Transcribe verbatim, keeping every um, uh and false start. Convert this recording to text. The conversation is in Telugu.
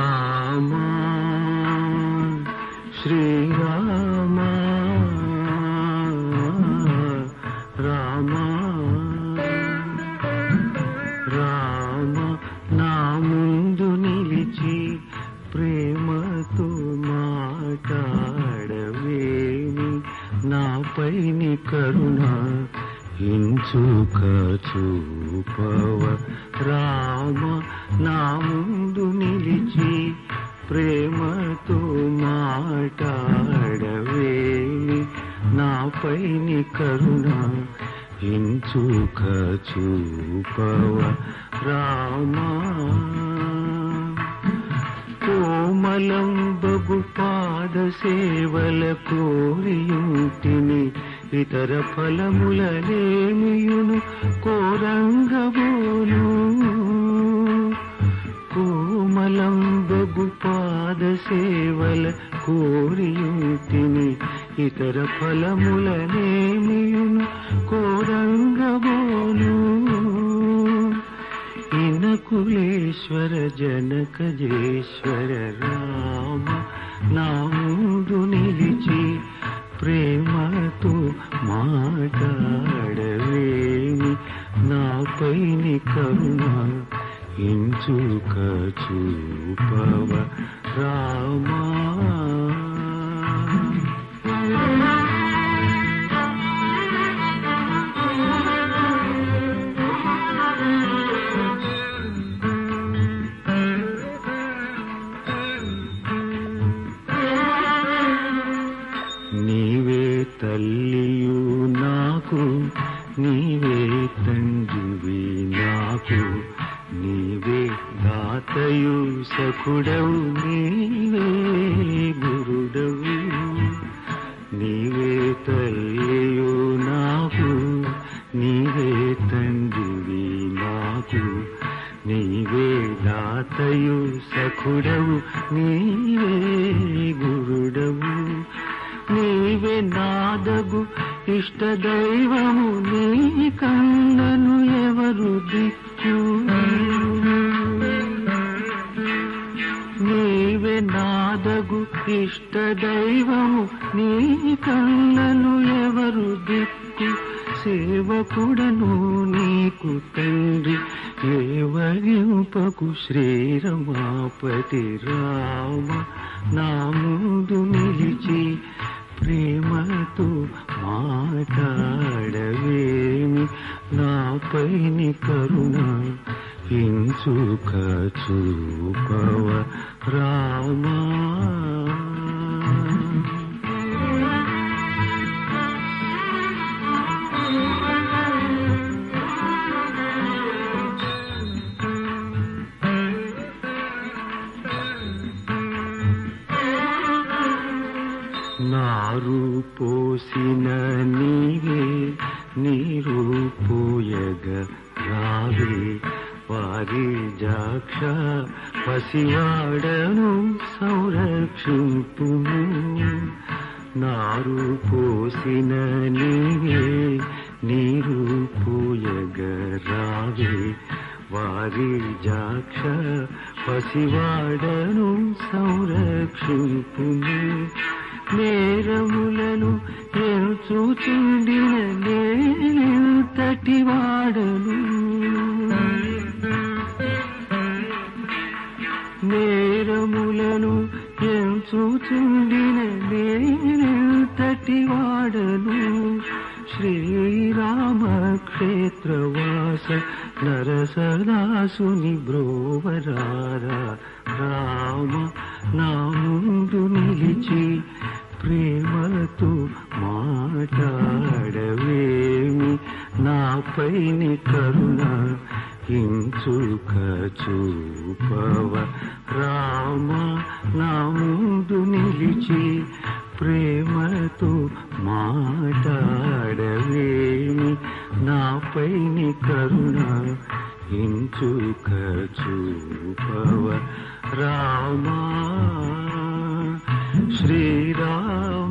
రామ శ్రీరామ రామ రామ నా ముందు నిలిచి ప్రేమతో మాట్లాడవేమి నాపైని కరుణ ఇంచుక చూపవ రామ నా ముందు నిలిచి ప్రేమతో మాట్లాడవేమి నాపైని కరుణ ఇంచుక చూపవ రామ కోమలం బగు పాద సేవల కోరియుంటిని ఇతర ఫలములనేమియును కోరంగబోలు కోమలం బగు పాద సేవల కోరియుంటిని ఇతర ఫలములనేమియును కోరంగబోలు ఇనకులేశ్వర జనకజేశ్వర రామ నా ముందు నిలిచి ప్రేమతో మాట్లాడవేమి నాపైని కరుణ ఇంచుక చూపవ రామా నీవే తల్లియు నాకు నీవే తండ్రివి నాకు నీవే దాతయు సఖుడవు నీవే గురుడవు నీవే తల్లియు నాకు నీవే తండ్రివి నాకు నీవే దాతయు సఖుడవు నీవే గురుడవు నీవే నాదగు ఇష్టదైవము నీ కన్నను ఎవరు దిక్కు నీవే నాదగు ఇష్టదైవము నీ కన్నను ఎవరు దిక్కు సేవకుడను నీకు తండ్రి ఏవరింపకు శ్రీరమాపతి రామ నా ముందు నిలిచి ప్రేమతో మాట్లాడవేమి నాపైని కరుణ ఇంచుక చూపవ రామా నారు పోసిన నీవే నీరు పోయగ రావే వారి జాక్ష పసివాడను సంరక్షింపుము నారు పోసిన నీవే నీరు పోయగ రావే వారి జాక్ష పసివాడను సంరక్షింపుము నేరములను ఎంచుచుండిన నేనెంతటి వాడను నేరములను ఎంచుచుండిన నేనెంతటి వాడను శ్రీరామ క్షేత్రవాస నరసదాసుని బ్రోవరారా రామ నా ముందు నిలిచి ప్రేమతో మాట్లాడవేమి నాపైని కరుణ ఇంచుక చూపవ రామ నా ముందు నిలిచి ప్రేమతో మాట్లాడవేమి నాపైని కరుణ ఇంచుక చూపవ రామా శ్రీరామ